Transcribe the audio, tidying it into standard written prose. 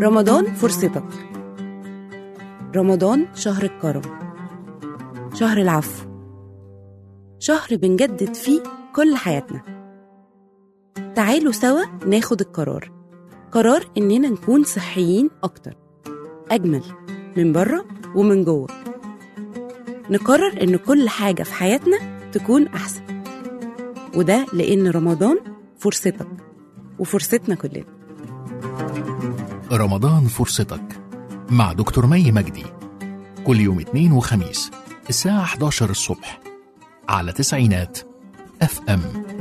رمضان فرصتك. رمضان شهر الكرم، شهر العفو، شهر بنجدد فيه كل حياتنا. تعالوا سوا ناخد قرار إننا نكون صحيين أكتر، أجمل من بره ومن جوه. نقرر إن كل حاجة في حياتنا تكون أحسن، وده لأن رمضان فرصتك وفرصتنا كلنا. رمضان فرصتك مع دكتور مي مجدي، كل يوم اثنين وخميس الساعة 11 الصبح على تسعينات FM.